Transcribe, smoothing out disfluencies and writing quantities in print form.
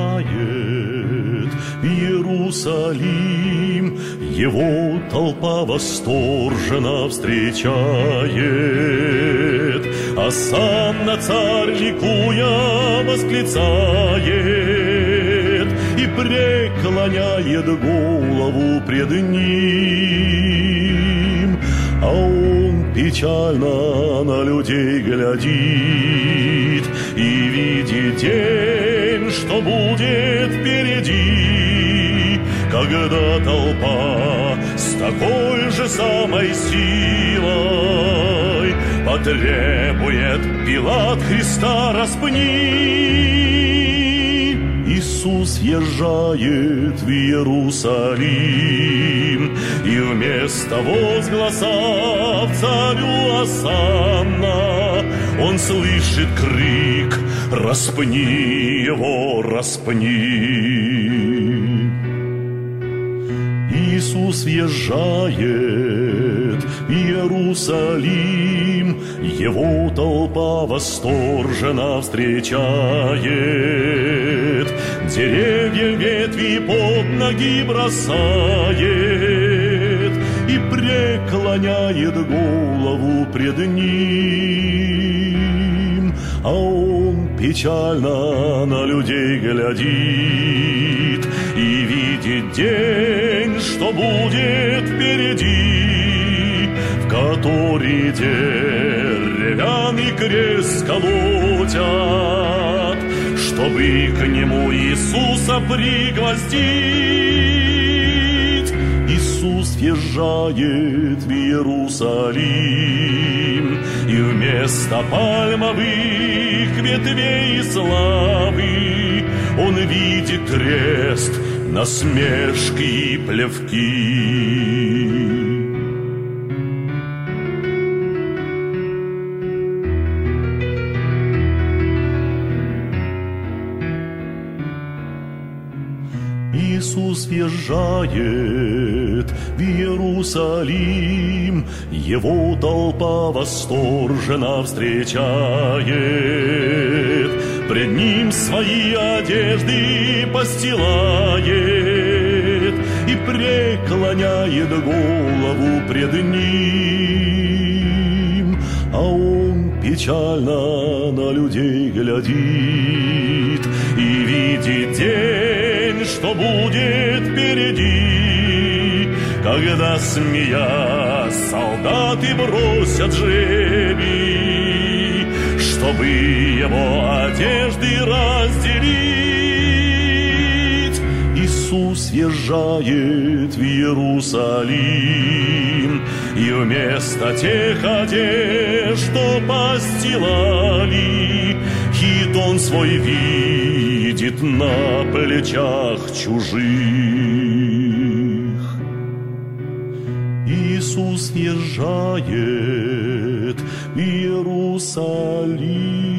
в Иерусалим, его толпа восторженно встречает, а сам на царь ликуя восклицает и преклоняет голову пред ним, а он печально на людей глядит и видит день, что будет впереди, когда толпа с такой же самой силой потребует: Пилат, Христа распни. Иисус въезжает в Иерусалим, и вместо возгласов царю осанна он слышит крик: распни его, распни. Иисус въезжает в Иерусалим, его толпа восторженно встречает, деревья ветви под ноги бросает и преклоняет голову пред ним, а он печально на людей глядит и видит день, что будет впереди, в который деревянный крест колотят, чтобы к нему Иисуса пригвоздить. Иисус въезжает в Иерусалим, и вместо пальмовых ветвей и славы он видит крест, насмешки и плевки. Иисус въезжает в Иерусалим, его толпа восторженно встречает, пред ним свои одежды постилает и преклоняет голову пред ним, а он печально на людей глядит и видит день, что будет впереди, когда, смеясь, солдаты бросят жребий, чтобы его одежды разделить. Иисус въезжает в Иерусалим, и вместо тех одежд, что постилали, хитон свой видит на плечах чужих. Иисус въезжает в Иерусалим.